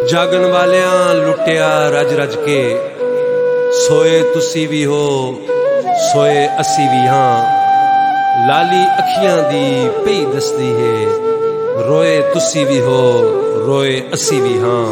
जागन वालियां लुटिया रज रज के, सोए तुसी भी हो सोए असी भी हां। लाली अखियां दी पई दसदी है, रोए तुसी भी हो रोए असी भी हां।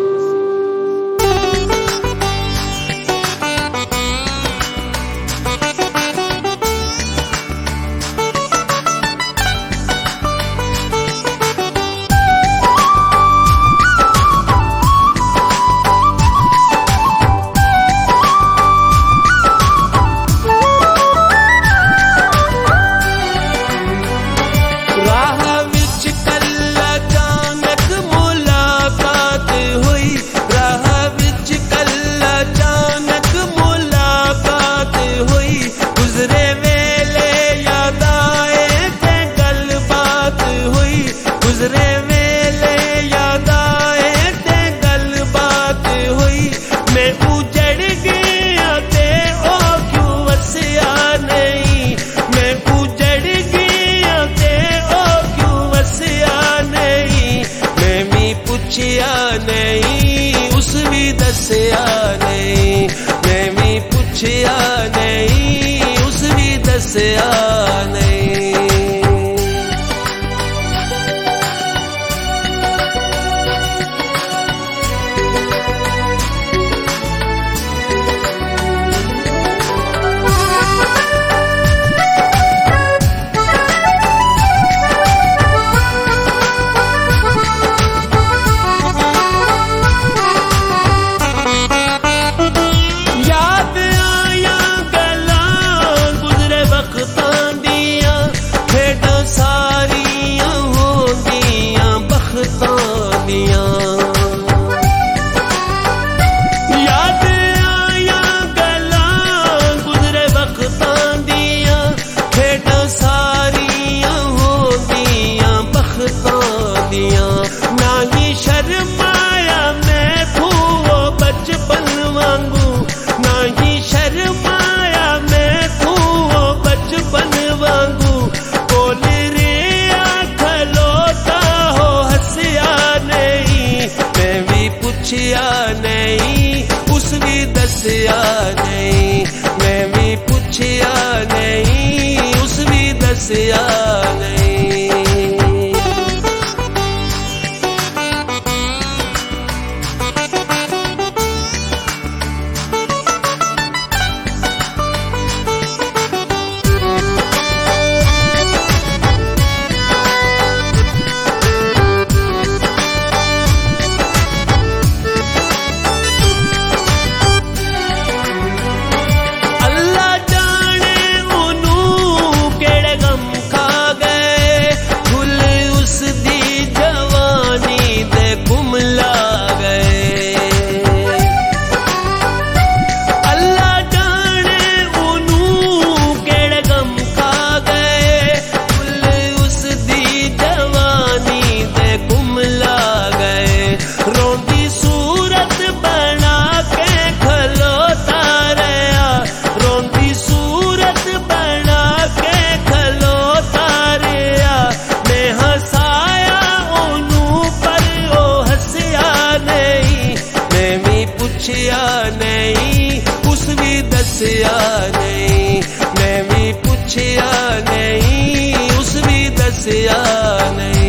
नहीं उस भी दसिया नहीं, मैं भी पुछया नहीं उस भी दसिया नहीं। नहीं शर्माया मैं थू वो बचपन वांगू, नहीं शर्माया मैं थू वो बचपन वांगू। बोल रे खलोता हो हंसिया नहीं, मैं भी पुछया नहीं उस भी दसिया नहीं, मैं भी पुछया नहीं उस भी दसिया नहीं। नहीं उस भी दसिया नहीं, मैं भी पुछया नहीं उस भी दसिया नहीं।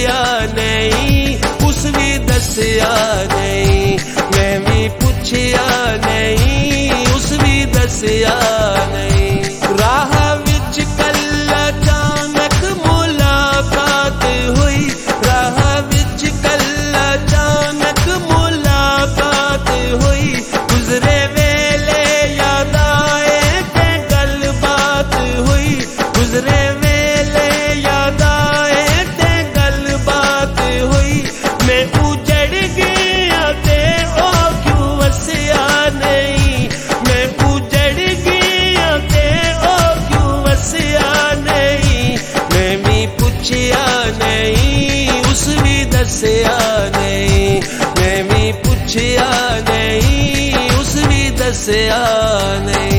पुछया नहीं, उस भी दसिया नहीं, मैं भी पुछया नहीं, उस भी दसिया नहीं। राह विच कल अचानक मुलाकात हुई, राह विच कल अचानक मुलाकात हुई, गुजरे वेले याद आए ते गलबात हुई, गुजरे वेले याद आए ते गलबात हुई। मैं उजड़ गया ते ओ क्यों वसिया नहीं, मैं उजड़ गया ते ओ क्यों वसिया नहीं, मैं भी पुछया नहीं, उस भी दसिया नहीं, मैं भी पुछया नहीं, उस भी दसिया नहीं।